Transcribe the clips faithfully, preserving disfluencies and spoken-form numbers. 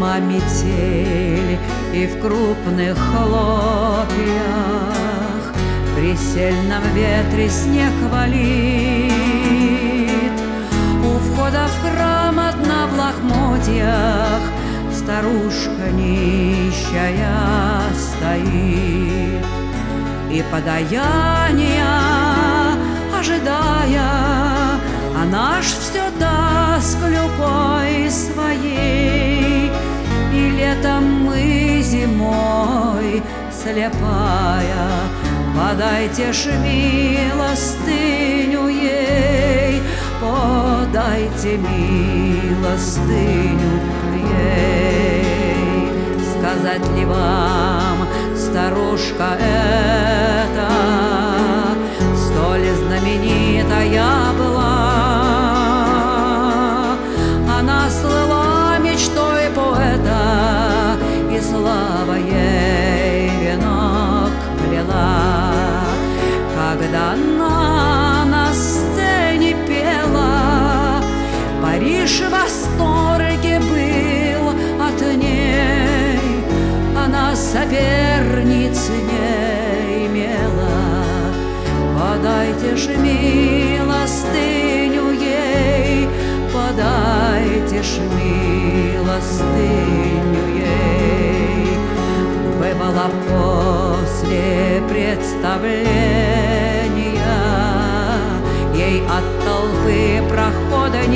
зима метель, и в крупных хлопьях при сильном ветре снег валит. У входа в храм одна в лохмотьях старушка нищая стоит, и подаяния ожидая, она ж все даст клюкой своей. И летом мы зимой слепая, подайте ж милостыню ей, подайте милостыню ей. Сказать ли вам, старушка эта столь знаменитая была? Она слыла мечтой поэта, и слава ей венок плела. Когда она на сцене пела, Париж в восторге был от ней. Она соперниц не имела, подайте ж милостыню ей, подайте ж милостыню ей. Бывало после представления ей от толпы прохода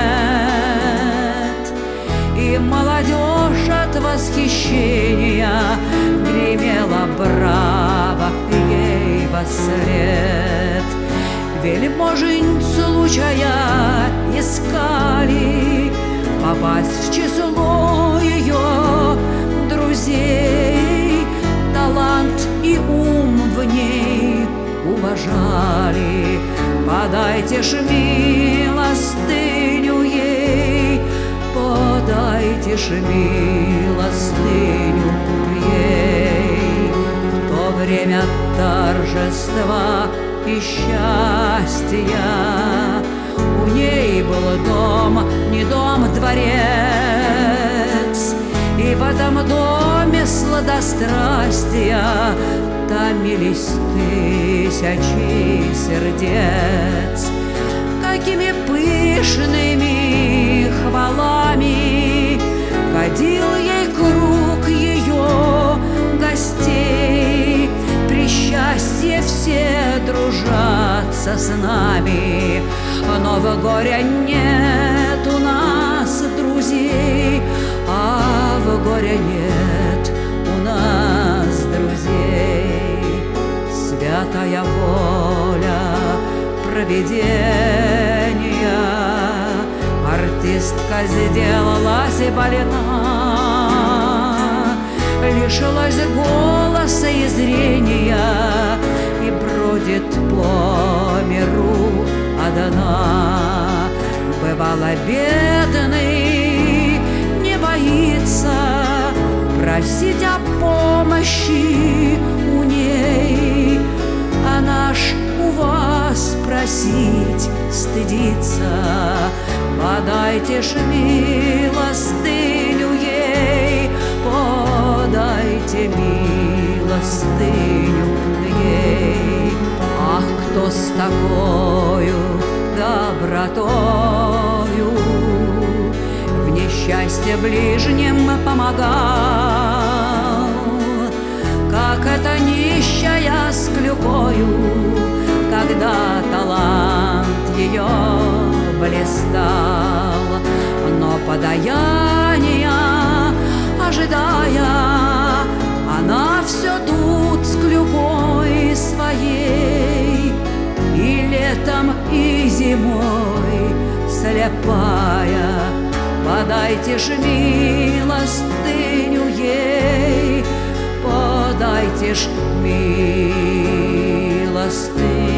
нет, и молодежь от восхищения гремела браво ей вослед. Вельможень случая искали попасть в число ее друзей. Талант и ум в ней уважали, подайте ж милостыню ей, подайте ж милостыню ей. В то время торжества и счастья у ней был дом, не дом, дворец, и в этом доме сладострастия томились тысячи сердец. Какими пышными хвалами кадил ей круг ее гостей. При счастье все дружатся с нами, но в горе нет у нас друзей, а в горе нет у нас друзей. Святая воля провидения, артистка сделалась больна, лишилась голоса и зрения, и бродит по миру одна. Бывало, бедный не боится просить о помощи у ней, она ж у вас просить стыдится. Подайте ж милостыню ей, подайте милостыню ей. Ах, кто с такою добротою в несчастье ближним помогал, как эта нищая с клюкою, когда талант ее блистал. Но подаяния ожидая, она все тут с клюкой своей, и летом, и зимой слепая, подайте ж милостыню ей, подайте ж милостыню.